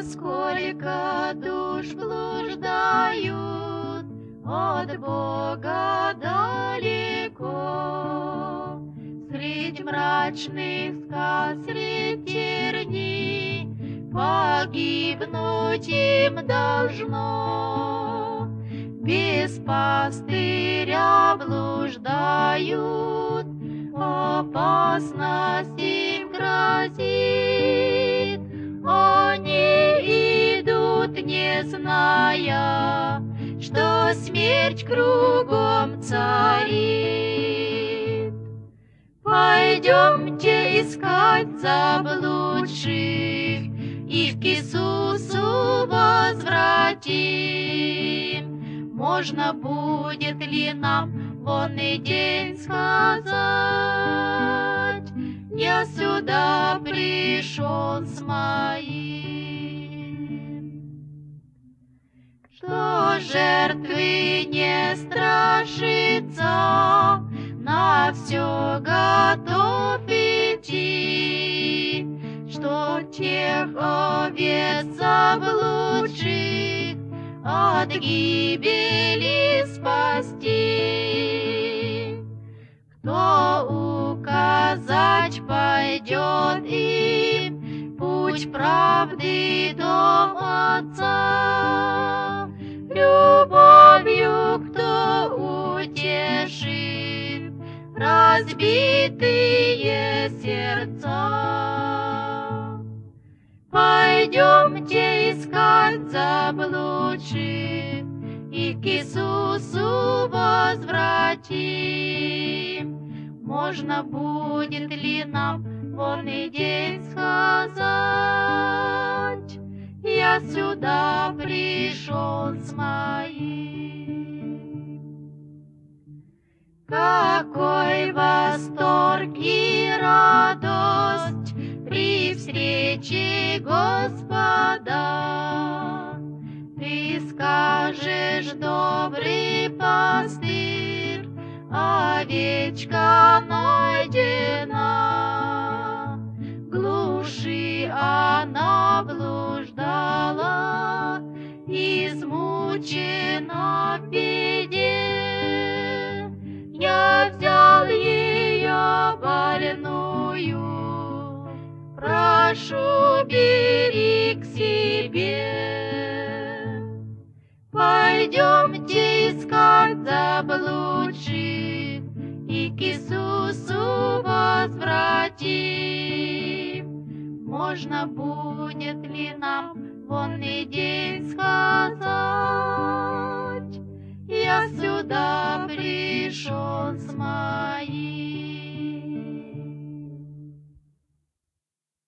Сколько душ блуждают от Бога далеко, средь мрачных скал, средь терний, погибнуть им должно. Без пастыря блуждают, опасность им грозит. Они идут, не зная, что смерть кругом царит. Пойдемте искать заблудших и к Иисусу возвратим. Можно будет ли нам вонный день сказать: я сюда пришел с моим? Кто жертвы не страшится, на все готов идти, что тех овец заблудших от гибели спасти. Кто указать пойдет им путь правды до Отца, любовью кто утешит разбитые сердца. Пойдемте искать заблудших и к Иисусу возвратим. Можно будет ли нам вонный день сказать: я сюда пришел с моим? Какой восторг и радость при встрече Господа! Ты скажешь, добрый пастырь, овечка найдена. В глуши она блуждала, измучена в беде. Я взял ее больную, прошу, бери к себе. Пойдемте искать заблудших и к Иисусу возвратим. Можно будет ли нам вонный день сказать: я сюда пришел с моим?